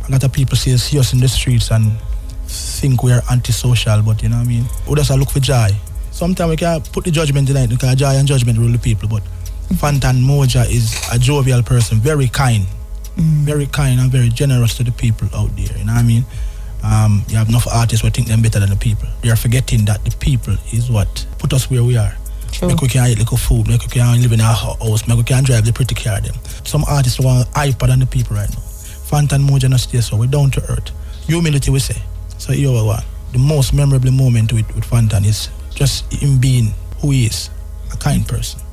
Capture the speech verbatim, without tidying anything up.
A lot of people see us, see us in the streets and think we are antisocial, but you know what I mean? We just look for joy. Sometimes we can put the judgment in it because joy and judgment rule the people, but Fantan Mojah is a jovial person, very kind, mm. very kind and very generous to the people out there, you know what I mean? Um, you have enough artists who think them better than the people. They are forgetting that the people is what put us where we are. True. Make we can eat little food, make we can live in our house, make we can drive the pretty car them. Some artists want hyper than the people right now. Fantan Mojah not stay so, we're down to earth. Humility we say. So you know what? The most memorable moment with, with Fantan is just him being who he is, a kind person.